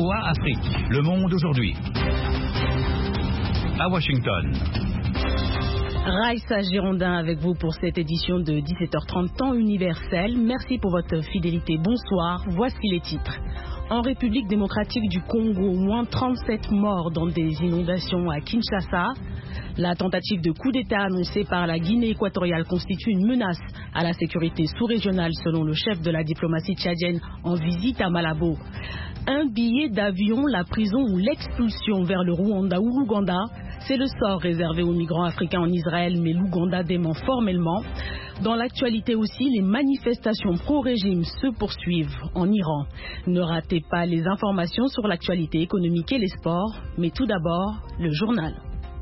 VOA Afrique. Le monde aujourd'hui. À Washington. Raïssa Girondin avec vous pour cette édition de 17h30 temps universel. Merci pour votre fidélité. Bonsoir. Voici les titres. En République démocratique du Congo, au moins 37 morts dans des inondations à Kinshasa. La tentative de coup d'État annoncée par la Guinée équatoriale constitue une menace à la sécurité sous-régionale selon le chef de la diplomatie tchadienne en visite à Malabo. Un billet d'avion, la prison ou l'expulsion vers le Rwanda ou l'Ouganda, c'est le sort réservé aux migrants africains en Israël, mais l'Ouganda dément formellement. Dans l'actualité aussi, les manifestations pro-régime se poursuivent en Iran. Ne ratez pas les informations sur l'actualité économique et les sports, mais tout d'abord, le journal.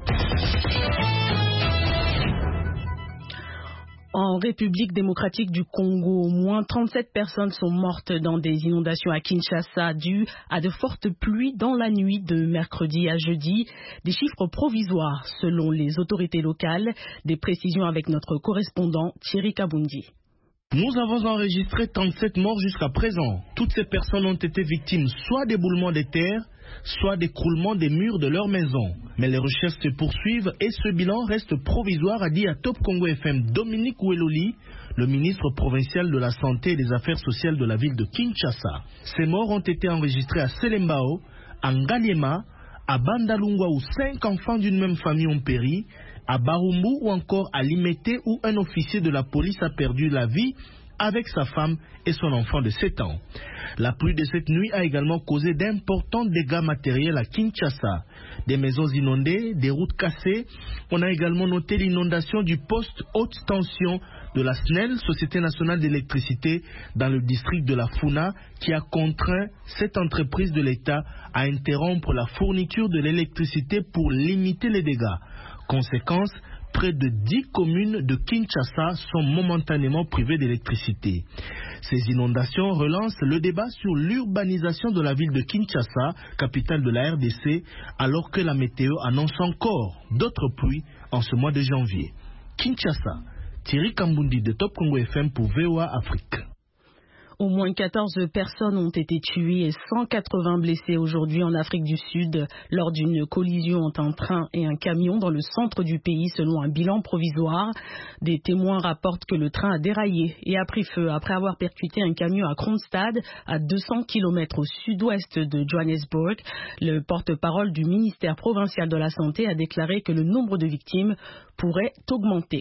En République démocratique du Congo, au moins 37 personnes sont mortes dans des inondations à Kinshasa dues à de fortes pluies dans la nuit de mercredi à jeudi. Des chiffres provisoires selon les autorités locales. Des précisions avec notre correspondant Thierry Kabundi. Nous avons enregistré 37 morts jusqu'à présent. Toutes ces personnes ont été victimes soit d'éboulements de terre, soit d'écroulement des murs de leur maison. Mais les recherches se poursuivent et ce bilan reste provisoire, a dit à Top Congo FM Dominique Oueloli, le ministre provincial de la Santé et des Affaires sociales de la ville de Kinshasa. Ces morts ont été enregistrés à Selembao, à Ngaliema, à Bandalungwa où 5 enfants d'une même famille ont péri, à Barumbu ou encore à Limete où un officier de la police a perdu la vie avec sa femme et son enfant de 7 ans. La pluie de cette nuit a également causé d'importants dégâts matériels à Kinshasa. Des maisons inondées, des routes cassées. On a également noté l'inondation du poste haute tension de la SNEL, Société nationale d'électricité, dans le district de la Funa, qui a contraint cette entreprise de l'État à interrompre la fourniture de l'électricité pour limiter les dégâts. Conséquence, près de 10 communes de Kinshasa sont momentanément privées d'électricité. Ces inondations relancent le débat sur l'urbanisation de la ville de Kinshasa, capitale de la RDC, alors que la météo annonce encore d'autres pluies en ce mois de janvier. Kinshasa, Thierry Kambundi de Top Congo FM pour VOA Afrique. Au moins 14 personnes ont été tuées et 180 blessées aujourd'hui en Afrique du Sud lors d'une collision entre un train et un camion dans le centre du pays selon un bilan provisoire. Des témoins rapportent que le train a déraillé et a pris feu après avoir percuté un camion à Kronstad à 200 km au sud-ouest de Johannesburg. Le porte-parole du ministère provincial de la Santé a déclaré que le nombre de victimes pourrait augmenter.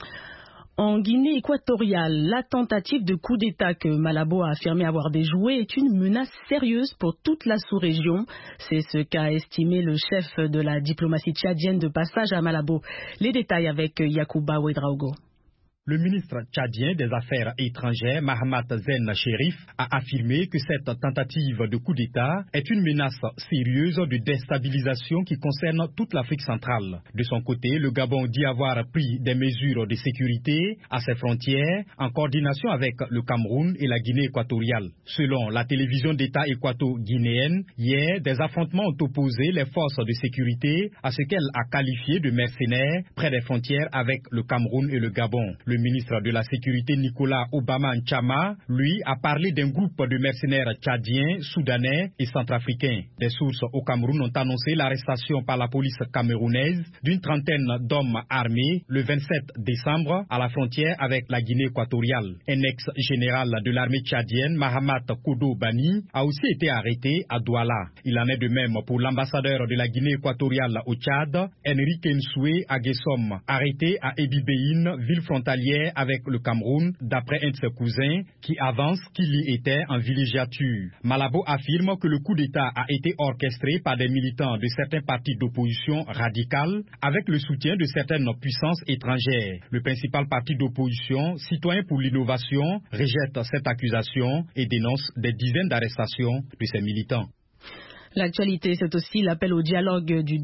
En Guinée équatoriale, la tentative de coup d'État que Malabo a affirmé avoir déjoué est une menace sérieuse pour toute la sous-région. C'est ce qu'a estimé le chef de la diplomatie tchadienne de passage à Malabo. Les détails avec Yacouba Ouedraogo. Le ministre tchadien des Affaires étrangères, Mahamat Zen Chérif, a affirmé que cette tentative de coup d'État est une menace sérieuse de déstabilisation qui concerne toute l'Afrique centrale. De son côté, le Gabon dit avoir pris des mesures de sécurité à ses frontières en coordination avec le Cameroun et la Guinée équatoriale. Selon la télévision d'État équato-guinéenne, hier, des affrontements ont opposé les forces de sécurité à ce qu'elle a qualifié de mercenaires près des frontières avec le Cameroun et le Gabon. Le ministre de la Sécurité Nicolas Obama Nchama, lui, a parlé d'un groupe de mercenaires tchadiens, soudanais et centrafricains. Des sources au Cameroun ont annoncé l'arrestation par la police camerounaise d'une trentaine d'hommes armés le 27 décembre à la frontière avec la Guinée équatoriale. Un ex-général de l'armée tchadienne, Mahamat Kodo Bani, a aussi été arrêté à Douala. Il en est de même pour l'ambassadeur de la Guinée équatoriale au Tchad, Enrique Nsoué Aguessom, arrêté à Ebibéine, ville frontalière avec le Cameroun, d'après un de ses cousins qui avance qu'il y était en villégiature. Malabo affirme que le coup d'État a été orchestré par des militants de certains partis d'opposition radicale avec le soutien de certaines puissances étrangères. Le principal parti d'opposition, Citoyens pour l'innovation, rejette cette accusation et dénonce des dizaines d'arrestations de ces militants. L'actualité, c'est aussi l'appel au dialogue du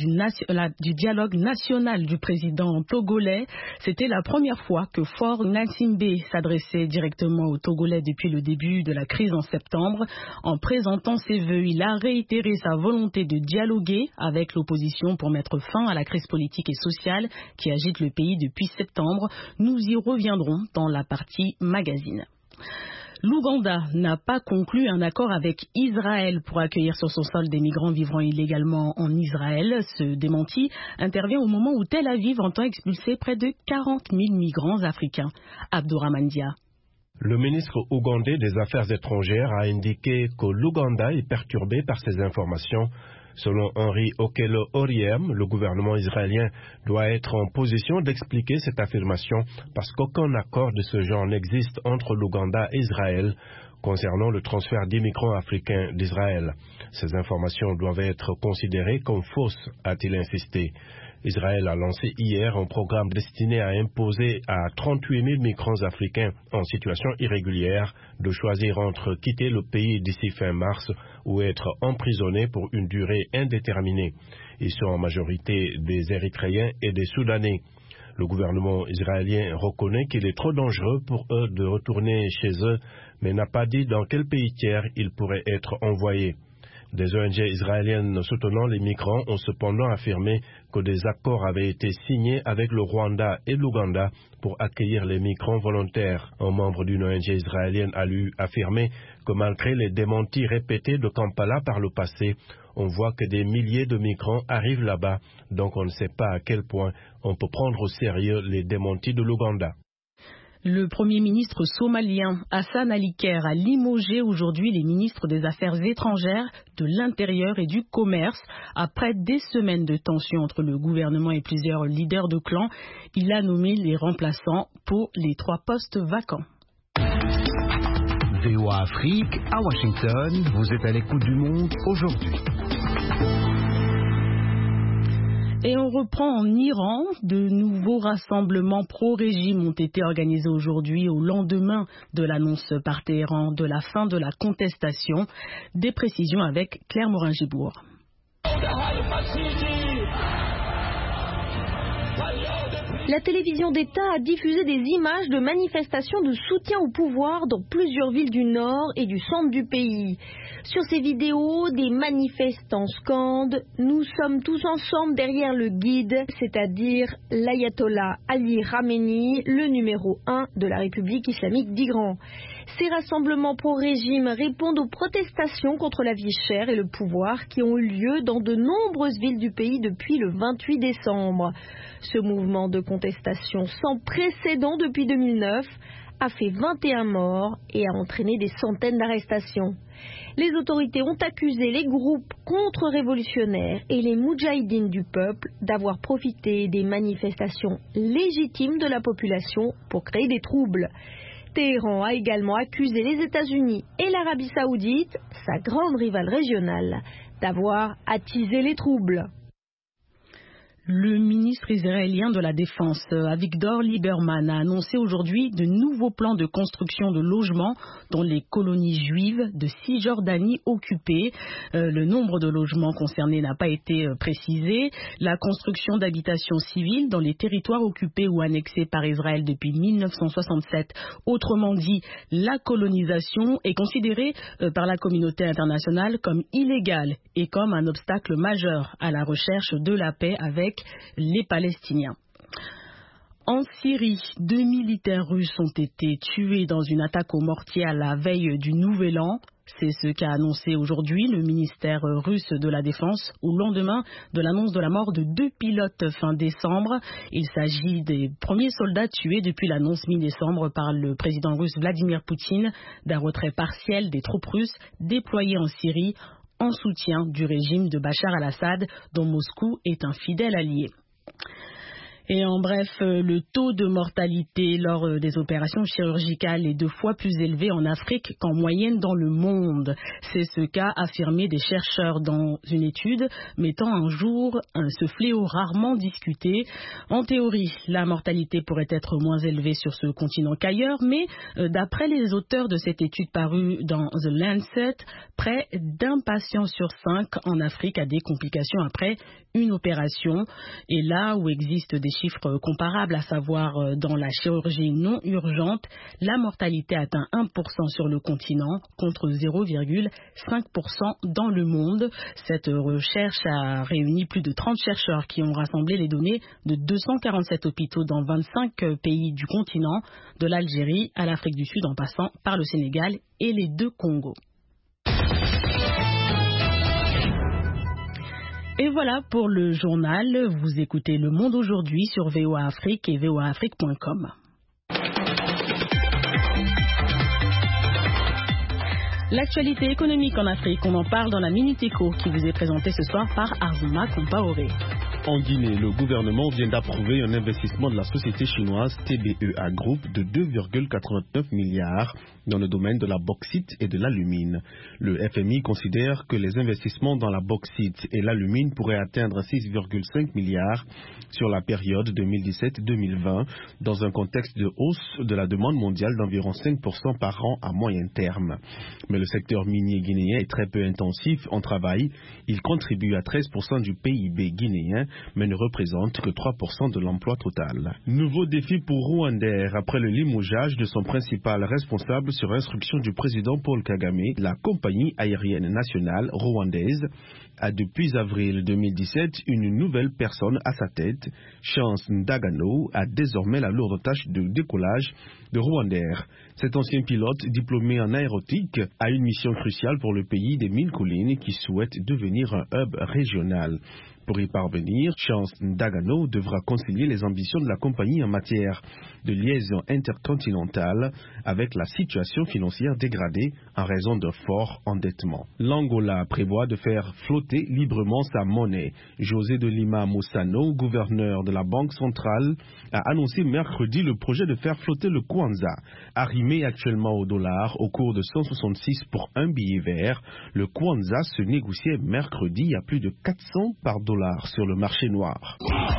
dialogue national du président togolais. C'était la première fois que Faure Gnassingbé s'adressait directement aux Togolais depuis le début de la crise en septembre. En présentant ses vœux, il a réitéré sa volonté de dialoguer avec l'opposition pour mettre fin à la crise politique et sociale qui agite le pays depuis septembre. Nous y reviendrons dans la partie magazine. L'Ouganda n'a pas conclu un accord avec Israël pour accueillir sur son sol des migrants vivant illégalement en Israël. Ce démenti intervient au moment où Tel Aviv entend expulser près de 40 000 migrants africains. Abdourahmane Dia. Le ministre ougandais des Affaires étrangères a indiqué que l'Ouganda est perturbé par ces informations. Selon Henry Okello Oryem, le gouvernement israélien doit être en position d'expliquer cette affirmation parce qu'aucun accord de ce genre n'existe entre l'Ouganda et Israël concernant le transfert d'immigrants africains d'Israël. Ces informations doivent être considérées comme fausses, a-t-il insisté. Israël a lancé hier un programme destiné à imposer à 38 000 migrants africains en situation irrégulière de choisir entre quitter le pays d'ici fin mars ou être emprisonnés pour une durée indéterminée. Ils sont en majorité des Érythréens et des Soudanais. Le gouvernement israélien reconnaît qu'il est trop dangereux pour eux de retourner chez eux, mais n'a pas dit dans quel pays tiers ils pourraient être envoyés. Des ONG israéliennes soutenant les migrants ont cependant affirmé que des accords avaient été signés avec le Rwanda et l'Ouganda pour accueillir les migrants volontaires. Un membre d'une ONG israélienne a lui affirmé que malgré les démentis répétés de Kampala par le passé, on voit que des milliers de migrants arrivent là-bas, donc on ne sait pas à quel point on peut prendre au sérieux les démentis de l'Ouganda. Le Premier ministre somalien Hassan Ali Kher a limogé aujourd'hui les ministres des Affaires étrangères, de l'Intérieur et du Commerce. Après des semaines de tensions entre le gouvernement et plusieurs leaders de clans, il a nommé les remplaçants pour les 3 postes vacants. VOA Afrique, à Washington, vous êtes à l'écoute du monde aujourd'hui. Et on reprend en Iran. De nouveaux rassemblements pro-régime ont été organisés aujourd'hui au lendemain de l'annonce par Téhéran de la fin de la contestation. Des précisions avec Claire Morin-Gibourg. La télévision d'État a diffusé des images de manifestations de soutien au pouvoir dans plusieurs villes du nord et du centre du pays. Sur ces vidéos, des manifestants scandent « Nous sommes tous ensemble derrière le guide », c'est-à-dire l'ayatollah Ali Khamenei, le numéro 1 de la République islamique d'Iran. Ces rassemblements pro-régime répondent aux protestations contre la vie chère et le pouvoir qui ont eu lieu dans de nombreuses villes du pays depuis le 28 décembre. Ce mouvement de contestation sans précédent depuis 2009 a fait 21 morts et a entraîné des centaines d'arrestations. Les autorités ont accusé les groupes contre-révolutionnaires et les moudjahidines du peuple d'avoir profité des manifestations légitimes de la population pour créer des troubles. Téhéran a également accusé les États-Unis et l'Arabie Saoudite, sa grande rivale régionale, d'avoir attisé les troubles. Le ministre israélien de la Défense, Avigdor Lieberman, a annoncé aujourd'hui de nouveaux plans de construction de logements dans les colonies juives de Cisjordanie occupées. Le nombre de logements concernés n'a pas été précisé. La construction d'habitations civiles dans les territoires occupés ou annexés par Israël depuis 1967, autrement dit la colonisation, est considérée par la communauté internationale comme illégale et comme un obstacle majeur à la recherche de la paix avec les Palestiniens. En Syrie, 2 militaires russes ont été tués dans une attaque au mortier à la veille du Nouvel An. C'est ce qu'a annoncé aujourd'hui le ministère russe de la Défense au lendemain de l'annonce de la mort de 2 pilotes fin décembre. Il s'agit des premiers soldats tués depuis l'annonce mi-décembre par le président russe Vladimir Poutine d'un retrait partiel des troupes russes déployées en Syrie en soutien du régime de Bachar al-Assad, dont Moscou est un fidèle allié. Et en bref, le taux de mortalité lors des opérations chirurgicales est 2 fois plus élevé en Afrique qu'en moyenne dans le monde. C'est ce qu'a affirmé des chercheurs dans une étude mettant en jour ce fléau rarement discuté. En théorie, la mortalité pourrait être moins élevée sur ce continent qu'ailleurs, mais d'après les auteurs de cette étude parue dans The Lancet, près d'1 patient sur 5 en Afrique a des complications après une opération. Et là où existent des chiffres comparables, à savoir dans la chirurgie non urgente, la mortalité atteint 1% sur le continent contre 0,5% dans le monde. Cette recherche a réuni plus de 30 chercheurs qui ont rassemblé les données de 247 hôpitaux dans 25 pays du continent, de l'Algérie à l'Afrique du Sud en passant par le Sénégal et les deux Congos. Et voilà pour le journal. Vous écoutez Le Monde aujourd'hui sur VOA Afrique et voaafrique.com. L'actualité économique en Afrique, on en parle dans la Minute Éco qui vous est présentée ce soir par Arzouma Compaoré. En Guinée, le gouvernement vient d'approuver un investissement de la société chinoise TBEA Group de 2,89 milliards dans le domaine de la bauxite et de l'alumine. Le FMI considère que les investissements dans la bauxite et l'alumine pourraient atteindre 6,5 milliards sur la période 2017-2020 dans un contexte de hausse de la demande mondiale d'environ 5% par an à moyen terme. Mais le secteur minier guinéen est très peu intensif en travail. Il contribue à 13% du PIB guinéen, mais ne représente que 3% de l'emploi total. Nouveau défi pour Rwandair. Après le limogeage de son principal responsable sur instruction du président Paul Kagame, la compagnie aérienne nationale rwandaise a depuis avril 2017 une nouvelle personne à sa tête. Chance Ndagano a désormais la lourde tâche de décollage de Rwandair. Cet ancien pilote diplômé en aéronautique a une mission cruciale pour le pays des mines collines qui souhaite devenir un hub régional. Pour y parvenir, Chance Ndagano devra concilier les ambitions de la compagnie en matière de liaison intercontinentale avec la situation financière dégradée en raison d'un fort endettement. L'Angola prévoit de faire flotter librement sa monnaie. José de Lima Moussano, gouverneur de la Banque centrale, a annoncé mercredi le projet de faire flotter le Kwanza. Arrimé actuellement au dollar au cours de 166 pour un billet vert, le Kwanza se négociait mercredi à plus de 400 par dollar sur le marché noir.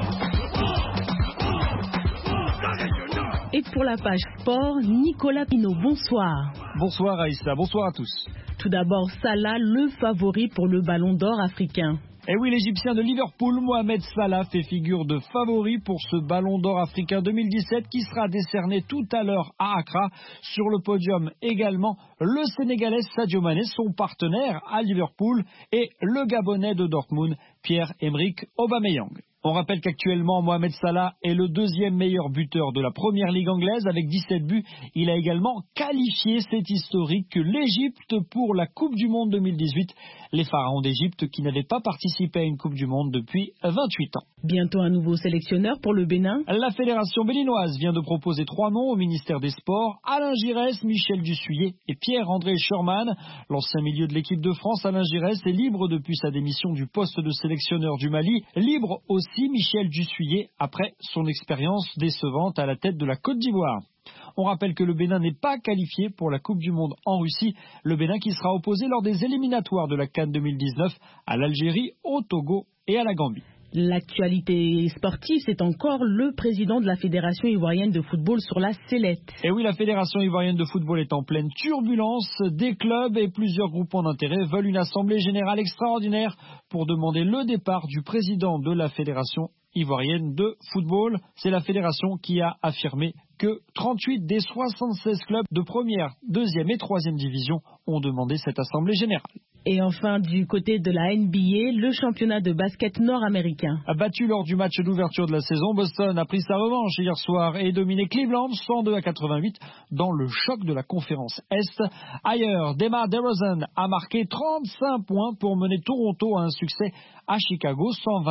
Et pour la page sport, Nicolas Pinault, bonsoir. Bonsoir Aïssa, bonsoir à tous. Tout d'abord, Salah, le favori pour le Ballon d'Or africain. Et oui, l'Égyptien de Liverpool, Mohamed Salah, fait figure de favori pour ce Ballon d'Or africain 2017 qui sera décerné tout à l'heure à Accra. Sur le podium également, le Sénégalais Sadio Mané, son partenaire à Liverpool, et le Gabonais de Dortmund, Pierre-Emerick Aubameyang. On rappelle qu'actuellement, Mohamed Salah est le deuxième meilleur buteur de la première ligue anglaise avec 17 buts. Il a également qualifié cet historique l'Égypte pour la Coupe du Monde 2018. Les pharaons d'Égypte qui n'avaient pas participé à une Coupe du Monde depuis 28 ans. Bientôt un nouveau sélectionneur pour le Bénin. La fédération béninoise vient de proposer 3 noms au ministère des Sports. Alain Giresse, Michel Dussuyer et Pierre-André Schurman. L'ancien milieu de l'équipe de France, Alain Giresse, est libre depuis sa démission du poste de sélectionneur du Mali. Libre aussi Michel Dussuyer après son expérience décevante à la tête de la Côte d'Ivoire. On rappelle que le Bénin n'est pas qualifié pour la Coupe du Monde en Russie. Le Bénin qui sera opposé lors des éliminatoires de la CAN 2019 à l'Algérie, au Togo et à la Gambie. L'actualité sportive, c'est encore le président de la Fédération ivoirienne de football sur la sellette. Et oui, la Fédération ivoirienne de football est en pleine turbulence. Des clubs et plusieurs groupements d'intérêt veulent une assemblée générale extraordinaire pour demander le départ du président de la Fédération ivoirienne de football. C'est la fédération qui a affirmé que 38 des 76 clubs de première, deuxième et troisième division ont demandé cette assemblée générale. Et enfin, du côté de la NBA, le championnat de basket nord-américain. Battu lors du match d'ouverture de la saison, Boston a pris sa revanche hier soir et dominé Cleveland 102-88 dans le choc de la conférence Est. Ailleurs, DeMar DeRozan a marqué 35 points pour mener Toronto à un succès à Chicago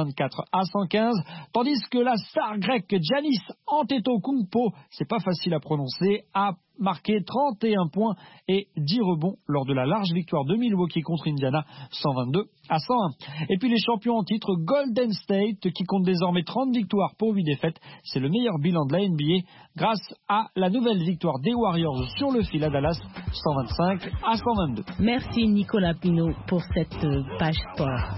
124-115, tandis que la star grecque Giannis Antetokounmpo, c'est pas facile à prononcer, a marqué 31 points et 10 rebonds lors de la large victoire de Milwaukee contre Indiana 122-101. Et puis les champions en titre Golden State qui compte désormais 30 victoires pour 8 défaites. C'est le meilleur bilan de la NBA grâce à la nouvelle victoire des Warriors sur le fil à Dallas 125-122. Merci Nicolas Pinault pour cette page sport.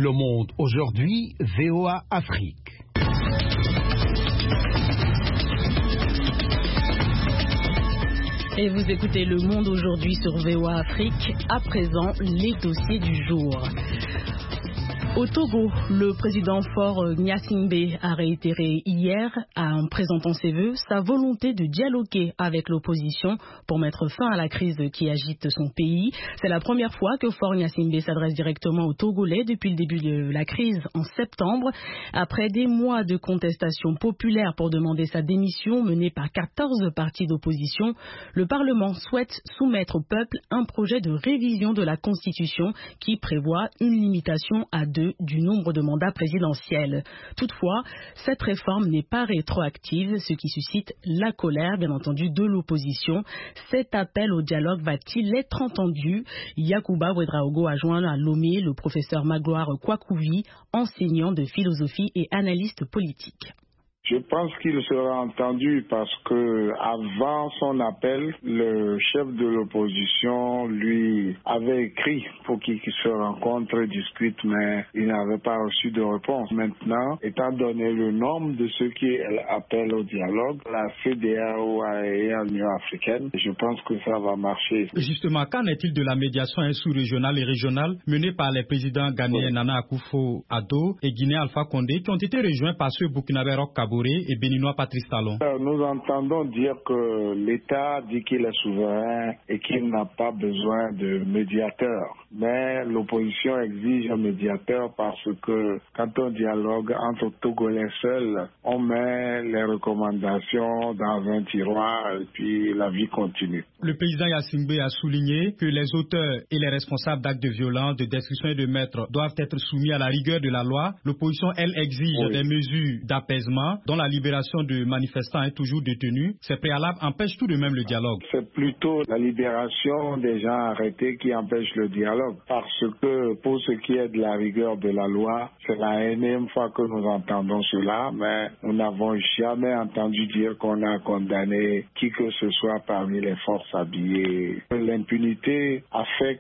Le Monde aujourd'hui, VOA Afrique. Et vous écoutez Le Monde aujourd'hui sur VOA Afrique. À présent, les dossiers du jour. Au Togo, le président Faure Gnassingbé a réitéré hier, en présentant ses vœux, sa volonté de dialoguer avec l'opposition pour mettre fin à la crise qui agite son pays. C'est la première fois que Faure Gnassingbé s'adresse directement aux Togolais depuis le début de la crise en septembre. Après des mois de contestation populaire pour demander sa démission menée par 14 partis d'opposition, le Parlement souhaite soumettre au peuple un projet de révision de la Constitution qui prévoit une limitation à 2 du nombre de mandats présidentiels. Toutefois, cette réforme n'est pas rétroactive, ce qui suscite la colère, bien entendu, de l'opposition. Cet appel au dialogue va-t-il être entendu? Yacouba Ouedraogo a joint à Lomé le professeur Magloire Kwakouvi, enseignant de philosophie et analyste politique. Je pense qu'il sera entendu parce que avant son appel, le chef de l'opposition lui avait écrit pour qu'il se rencontre et discute, mais il n'avait pas reçu de réponse. Maintenant, étant donné le nombre de ceux qui appellent au dialogue, la CEDEAO et l'Union africaine, je pense que ça va marcher. Justement, qu'en est-il de la médiation sous-régionale et régionale menée par les présidents ghanéens Nana Akufo-Addo et Guinéen Alpha Condé qui ont été rejoints par ceux burkinabé Roch Kaboré et béninois Patrice Talon? Nous entendons dire que l'État dit qu'il est souverain et qu'il n'a pas besoin de médiateur. Mais l'opposition exige un médiateur parce que quand on dialogue entre Togolais seuls, on met les recommandations dans un tiroir et puis la vie continue. Le président Gnassingbé a souligné que les auteurs et les responsables d'actes de violence, de destruction et de meurtre doivent être soumis à la rigueur de la loi. L'opposition, elle, exige des mesures d'apaisement dont la libération de manifestants est toujours détenue. Ces préalables empêchent tout de même le dialogue. C'est plutôt la libération des gens arrêtés qui empêche le dialogue. Parce que pour ce qui est de la rigueur de la loi, c'est la énième fois que nous entendons cela, mais nous n'avons jamais entendu dire qu'on a condamné qui que ce soit parmi les forces habillées. L'impunité a fait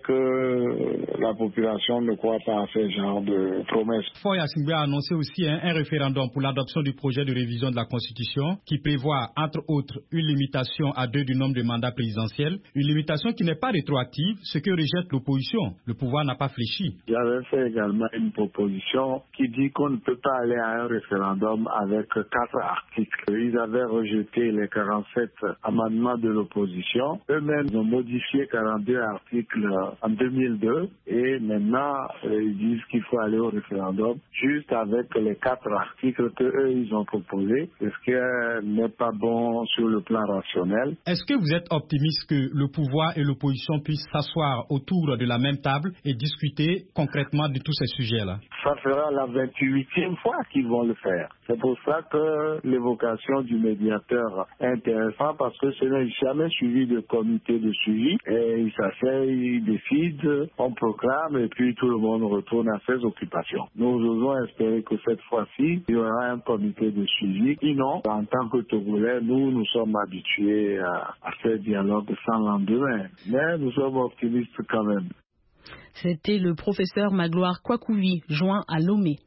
que la population ne croit pas à ce genre de promesses. Faure Gnassingbé a annoncé aussi un référendum pour l'adoption du projet de révision de la Constitution qui prévoit, entre autres, une limitation à 2 du nombre de mandats présidentiels, une limitation qui n'est pas rétroactive, ce que rejette l'opposition. Le pouvoir n'a pas fléchi. J'avais fait également une proposition qui dit qu'on ne peut pas aller à un référendum avec 4 articles. Ils avaient rejeté les 47 amendements de l'opposition. Eux-mêmes ont modifié 42 articles en 2002 et maintenant ils disent qu'il faut aller au référendum juste avec les 4 articles qu'eux ils ont proposés, ce qui n'est pas bon sur le plan rationnel. Est-ce que vous êtes optimiste que le pouvoir et l'opposition puissent s'asseoir autour de la même table et discuter concrètement de tous ces sujets-là? Ça sera la 28e fois qu'ils vont le faire. C'est pour ça que l'évocation du médiateur est intéressante parce que ce n'est jamais suivi de comité de suivi. Et ils s'asseyent, ils décident, on proclame et puis tout le monde retourne à ses occupations. Nous osons espérer que cette fois-ci, il y aura un comité de suivi. Sinon, en tant que Togolais, nous sommes habitués à ces dialogues sans lendemain. Mais nous sommes optimistes quand même. C'était le professeur Magloire Kwakouvi, joint à Lomé.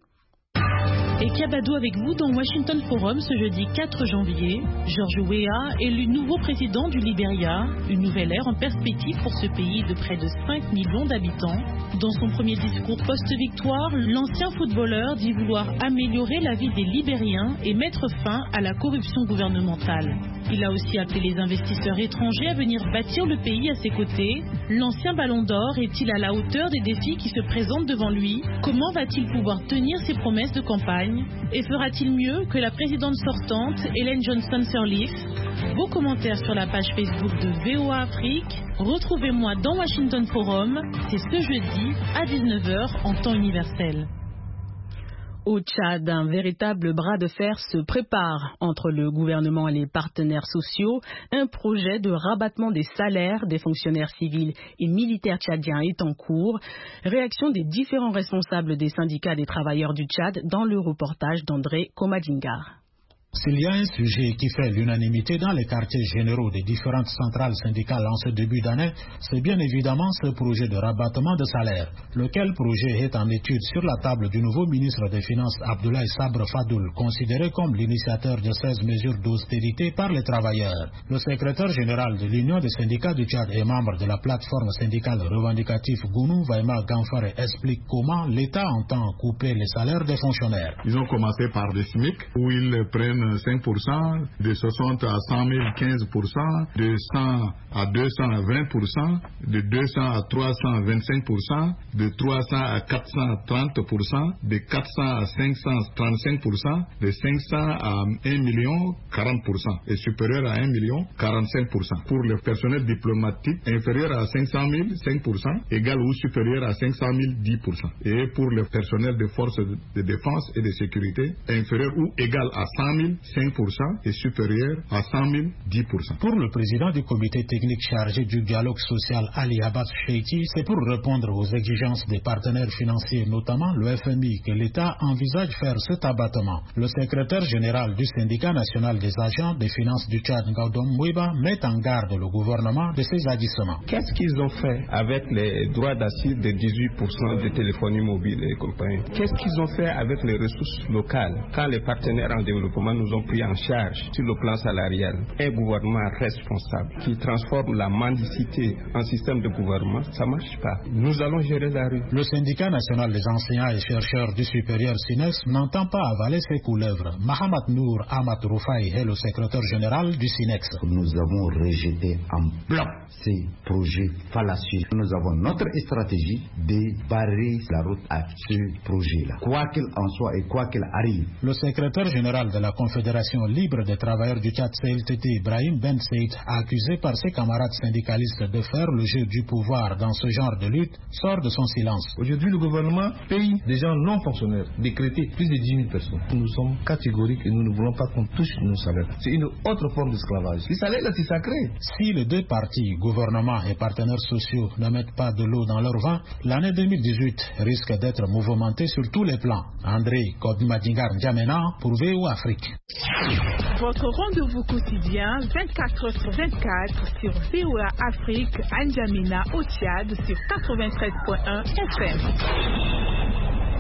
Et Kiabadou avec vous dans Washington Forum ce jeudi 4 janvier. George Weah, élu nouveau président du Libéria, une nouvelle ère en perspective pour ce pays de près de 5 millions d'habitants. Dans son premier discours post-victoire, l'ancien footballeur dit vouloir améliorer la vie des Libériens et mettre fin à la corruption gouvernementale. Il a aussi appelé les investisseurs étrangers à venir bâtir le pays à ses côtés. L'ancien Ballon d'Or est-il à la hauteur des défis qui se présentent devant lui? Comment va-t-il pouvoir tenir ses promesses de campagne? Et fera-t-il mieux que la présidente sortante, Ellen Johnson Sirleaf? Vos commentaires sur la page Facebook de VOA Afrique. Retrouvez-moi dans Washington Forum. C'est ce jeudi à 19h en temps universel. Au Tchad, un véritable bras de fer se prépare entre le gouvernement et les partenaires sociaux. Un projet de rabattement des salaires des fonctionnaires civils et militaires tchadiens est en cours. Réaction des différents responsables des syndicats des travailleurs du Tchad dans le reportage d'André Komadingar. S'il y a un sujet qui fait l'unanimité dans les quartiers généraux des différentes centrales syndicales en ce début d'année, c'est bien évidemment ce projet de rabattement de salaire, lequel projet est en étude sur la table du nouveau ministre des Finances Abdoulaye Sabre Fadoul, considéré comme l'initiateur de 16 mesures d'austérité par les travailleurs. Le secrétaire général de l'Union des syndicats du Tchad et membre de la plateforme syndicale revendicative Gounou Vaima Gamfare explique comment l'État entend couper les salaires des fonctionnaires. Ils ont commencé par des SMIC où ils prennent 5%, de 60 à 100 000, 15%, de 100 à 200 à 20%, de 200 à 300 à 25%, de 300 à 430%, de 400 à 535%, de 500 à 1 million 40% et supérieur à 1 million 45%. Pour le personnel diplomatique, inférieur à 500 000, 5%, égal ou supérieur à 500 000, 10%. Et pour le personnel des forces de défense et de sécurité, inférieur ou égal à 100 000, 5% et supérieur à 100 000, 10%. Pour le président du comité technique chargé du dialogue social Ali Abbas Sheikhi, c'est pour répondre aux exigences des partenaires financiers, notamment le FMI, que l'État envisage faire cet abattement. Le secrétaire général du syndicat national des agents des finances du Tchad, Ngaudom Mouiba, met en garde le gouvernement de ces agissements. Qu'est-ce qu'ils ont fait avec les droits d'assise de 18% de téléphonie mobile et compagnie? Qu'est-ce qu'ils ont fait avec les ressources locales quand les partenaires en développement nous ont pris en charge sur le plan salarial? Un gouvernement responsable qui transforme la mendicité en système de gouvernement, ça ne marche pas. Nous allons gérer la rue. Le syndicat national des enseignants et chercheurs du supérieur SINEX n'entend pas avaler ses couleuvres. Mahamat Nour Ahmad Roufaï est le secrétaire général du SINEX. Nous avons rejeté en bloc ces projets fallacieux. Nous avons notre stratégie de barrer la route à ce projet-là, quoi qu'il en soit et quoi qu'il arrive. Le secrétaire général de la Confédération libre des travailleurs du Tchad, CLTT, Ibrahim Ben Saïd, accusé par ses camarades syndicalistes de faire le jeu du pouvoir dans ce genre de lutte, sort de son silence. Aujourd'hui, le gouvernement paye des gens non fonctionnaires, décrétés plus de 10 000 personnes. Nous sommes catégoriques et nous ne voulons pas qu'on touche nos salaires. C'est une autre forme d'esclavage. Les salaires, là, c'est sacré. Si les deux partis, gouvernement et partenaires sociaux, ne mettent pas de l'eau dans leur vin, l'année 2018 risque d'être mouvementée sur tous les plans. André Kodmadingar N'Djamena pour VO Afrique. Votre rendez-vous quotidien 24h sur 24 sur VOA Afrique, N'Djamena au Tchad sur 93.1 FM.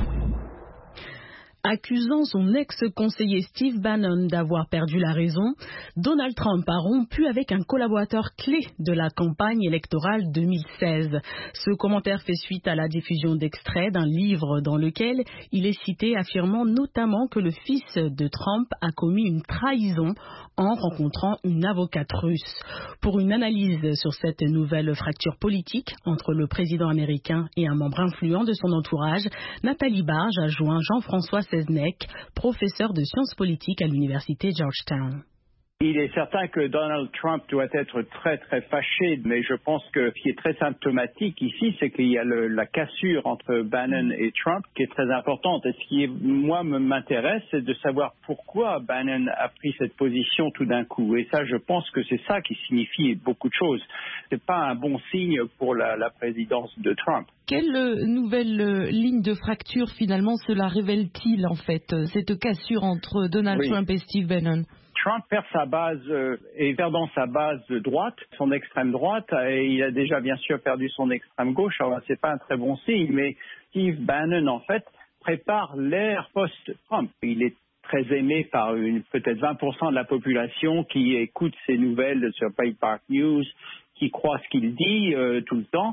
Accusant son ex-conseiller Steve Bannon d'avoir perdu la raison, Donald Trump a rompu avec un collaborateur clé de la campagne électorale 2016. Ce commentaire fait suite à la diffusion d'extraits d'un livre dans lequel il est cité affirmant notamment que le fils de Trump a commis une trahison en rencontrant une avocate russe. Pour une analyse sur cette nouvelle fracture politique entre le président américain et un membre influent de son entourage, Nathalie Barge a joint Jean-François Seznec, professeur de sciences politiques à l'université Georgetown. Il est certain que Donald Trump doit être très très fâché, mais je pense que ce qui est très symptomatique ici, c'est qu'il y a la cassure entre Bannon et Trump qui est très importante. Et ce qui, moi, m'intéresse, c'est de savoir pourquoi Bannon a pris cette position tout d'un coup. Et ça, je pense que c'est ça qui signifie beaucoup de choses. C'est pas un bon signe pour la présidence de Trump. Quelle nouvelle ligne de fracture, finalement, cela révèle-t-il, en fait, cette cassure entre Donald Trump et Steve Bannon? Trump perd sa base et perdant sa base de droite, son extrême droite, et il a déjà bien sûr perdu son extrême gauche. Alors c'est pas un très bon signe, mais Steve Bannon en fait prépare l'ère post-Trump. Il est très aimé par peut-être 20% de la population qui écoute ses nouvelles sur Breitbart News, qui croit ce qu'il dit tout le temps.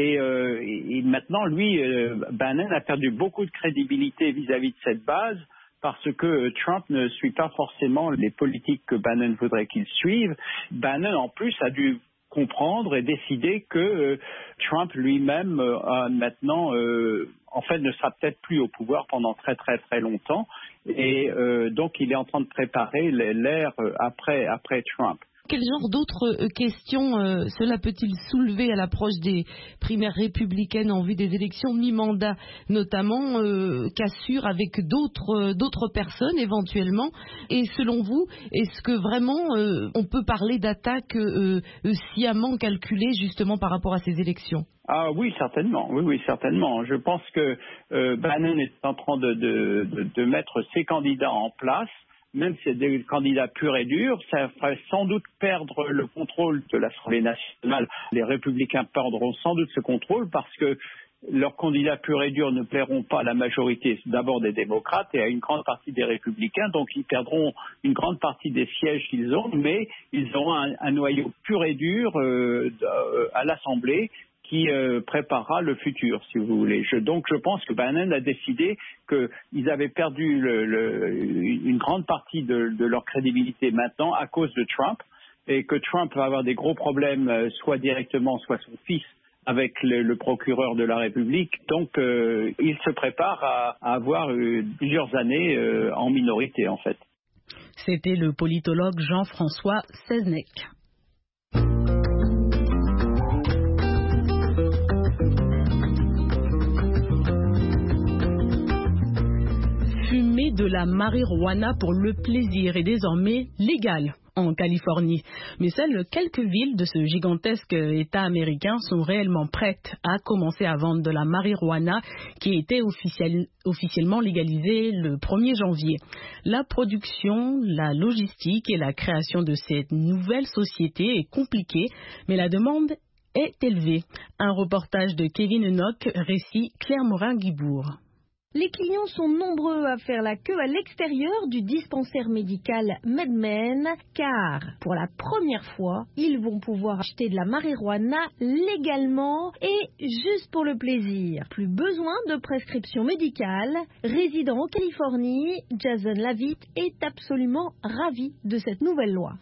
Et maintenant, lui, Bannon a perdu beaucoup de crédibilité vis-à-vis de cette base, parce que Trump ne suit pas forcément les politiques que Bannon voudrait qu'il suive. Bannon, en plus, a dû comprendre et décider que Trump lui-même, maintenant, en fait, ne sera peut-être plus au pouvoir pendant très, très, très longtemps. Et donc, il est en train de préparer l'ère après Trump. Quel genre d'autres questions cela peut-il soulever à l'approche des primaires républicaines en vue des élections mi-mandat, notamment cassure avec d'autres personnes éventuellement? Et selon vous, est-ce que vraiment on peut parler d'attaques sciemment calculées justement par rapport à ces élections? Ah oui, certainement. Oui, certainement. Je pense que Bannon est en train de mettre ses candidats en place même si c'est des candidats purs et durs, ça ferait sans doute perdre le contrôle de l'Assemblée nationale. Les républicains perdront sans doute ce contrôle parce que leurs candidats purs et durs ne plairont pas à la majorité d'abord des démocrates et à une grande partie des républicains, donc ils perdront une grande partie des sièges qu'ils ont, mais ils auront un noyau pur et dur à l'Assemblée qui préparera le futur, si vous voulez. Donc je pense que Bannon a décidé qu'ils avaient perdu une grande partie de leur crédibilité maintenant à cause de Trump, et que Trump va avoir des gros problèmes, soit directement, soit son fils, avec le procureur de la République. Donc, il se prépare à avoir plusieurs années en minorité, en fait. C'était le politologue Jean-François Seznec. Fumer de la marijuana pour le plaisir est désormais légal en Californie. Mais seules quelques villes de ce gigantesque État américain sont réellement prêtes à commencer à vendre de la marijuana qui était officiellement légalisée le 1er janvier. La production, la logistique et la création de cette nouvelle société est compliquée, mais la demande est élevée. Un reportage de Kevin Enoch, récit Claire Morin-Guibourg. Les clients sont nombreux à faire la queue à l'extérieur du dispensaire médical MedMen, car pour la première fois, ils vont pouvoir acheter de la marijuana légalement et juste pour le plaisir. Plus besoin de prescription médicale. Résident en Californie, Jason Lavitte est absolument ravi de cette nouvelle loi.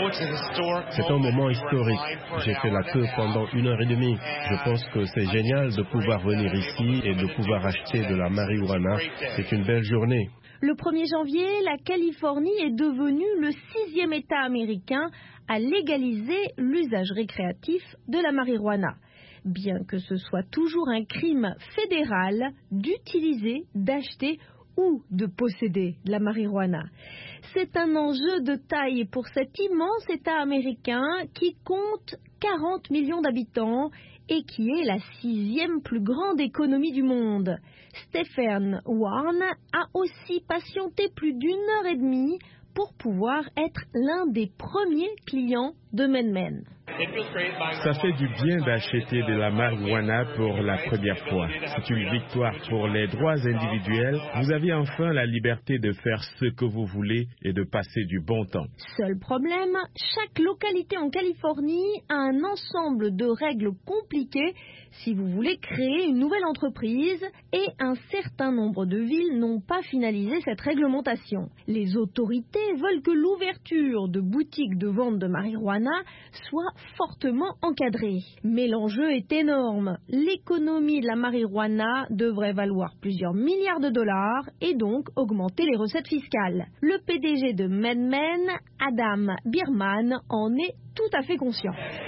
C'est un moment historique. J'ai fait la queue pendant 1h30. Je pense que c'est génial de pouvoir venir ici et de pouvoir acheter de la marijuana. C'est une belle journée. Le 1er janvier, la Californie est devenue le 6e État américain à légaliser l'usage récréatif de la marijuana. Bien que ce soit toujours un crime fédéral d'utiliser, d'acheter ou de posséder de la marijuana. C'est un enjeu de taille pour cet immense État américain qui compte 40 millions d'habitants et qui est la 6e plus grande économie du monde. Stephen Warren a aussi patienté plus d'1h30 pour pouvoir être l'un des premiers clients de MedMen. Ça fait du bien d'acheter de la marijuana pour la première fois. C'est une victoire pour les droits individuels. Vous avez enfin la liberté de faire ce que vous voulez et de passer du bon temps. Seul problème, chaque localité en Californie a un ensemble de règles compliquées si vous voulez créer une nouvelle entreprise, et un certain nombre de villes n'ont pas finalisé cette réglementation. Les autorités veulent que l'ouverture de boutiques de vente de marijuana soit fortement encadrée. Mais l'enjeu est énorme. L'économie de la marijuana devrait valoir plusieurs milliards de dollars et donc augmenter les recettes fiscales. Le PDG de MedMen, Adam Bierman, en est tout à fait conscient.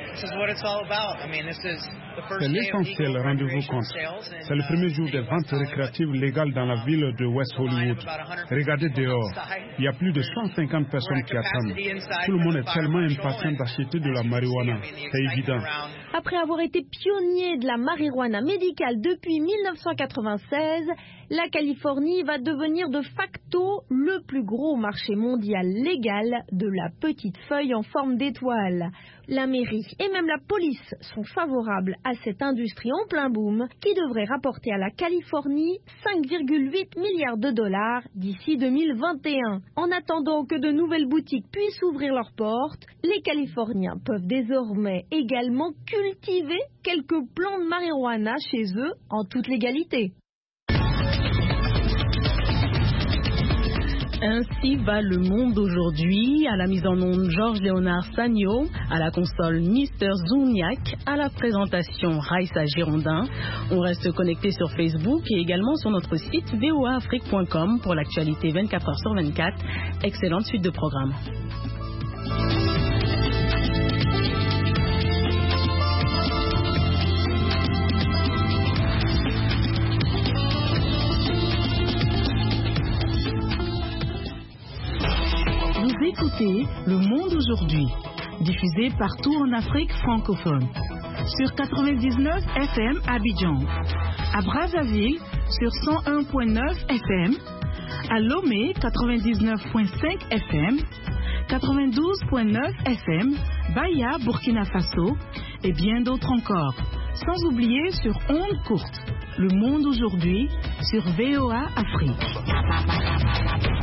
C'est l'essentiel, rendez-vous compte. C'est le premier jour des ventes récréatives légales dans la ville de West Hollywood. Regardez dehors, il y a plus de 150 personnes qui attendent. Tout le monde est tellement impatient d'acheter de la marijuana, c'est évident. Après avoir été pionnier de la marijuana médicale depuis 1996, la Californie va devenir de facto le plus gros marché mondial légal de la petite feuille en forme d'étoile. La mairie et même la police sont favorables à cette industrie en plein boom qui devrait rapporter à la Californie 5,8 milliards de dollars d'ici 2021. En attendant que de nouvelles boutiques puissent ouvrir leurs portes, les Californiens peuvent désormais également cultiver quelques plants de marijuana chez eux en toute légalité. Ainsi va le monde aujourd'hui. À la mise en onde, Georges-Léonard Sagno, à la console Mister Zouniac, à la présentation Raïssa Girondin. On reste connecté sur Facebook et également sur notre site voaafrique.com pour l'actualité 24h/24. Excellente suite de programmes. Écoutez Le Monde aujourd'hui, diffusé partout en Afrique francophone. Sur 99 FM Abidjan, à Brazzaville sur 101.9 FM, À Lomé, 99.5 FM, 92.9 FM, Bahia, Burkina Faso et bien d'autres encore. Sans oublier sur ondes courtes. Le monde aujourd'hui sur VOA Afrique.